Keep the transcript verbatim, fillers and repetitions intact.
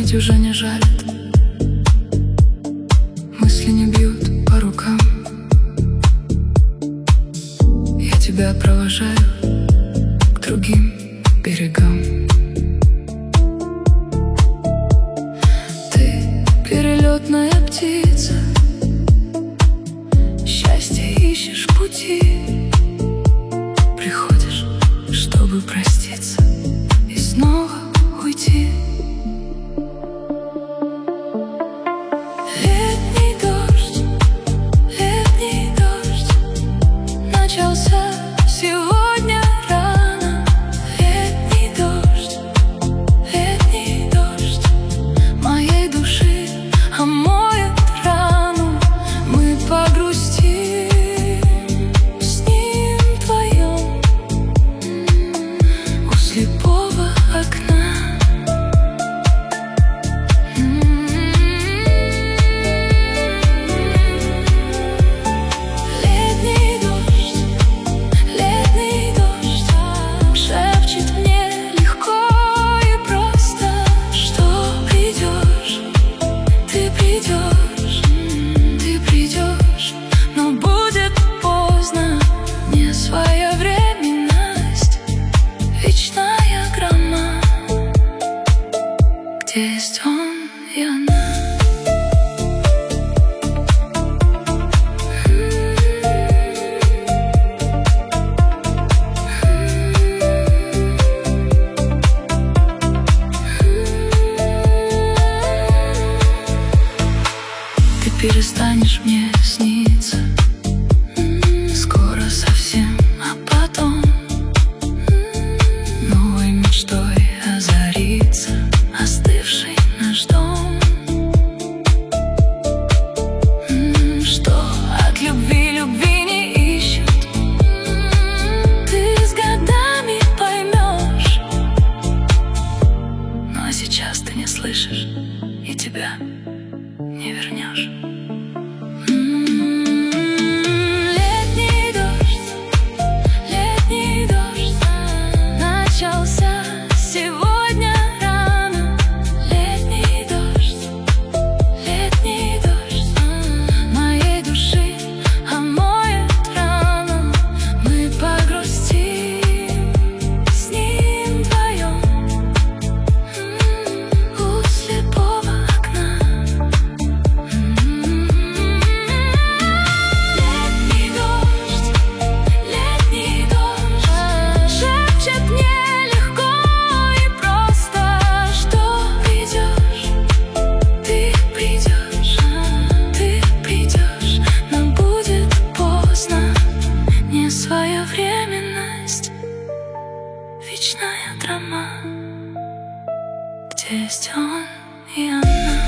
ведь уже не жалит. Мысли не бьют по рукам. Я тебя провожаю к другим берегам. Ты перелетная птица, счастье ищешь пути. Приходишь, чтобы проститься и снова уйти. Летний дождь, летний дождь начался сегодня рано. Летний дождь, летний дождь моей души омоет рану. Мы погрустим с ним вдвоем у слепого окна. Есть он и она. Ты перестанешь мне сниться скоро совсем, а потом новой мечтой озарится остывший наш дом. Что от любви любви не ищут, ты с годами поймешь. Но сейчас ты не слышишь, и тебя не вернешь. Летний дождь, летний дождь начался сегодня рано. Летний дождь, летний дождь моей души омоет рану. Мы погрустим с ним вдвоем у слепого окна. Летний дождь, летний дождь шепчет мне легко и просто, что придешь, ты придешь, ты придешь, но будет поздно. Не своевременность, вечная драма, где есть он и она.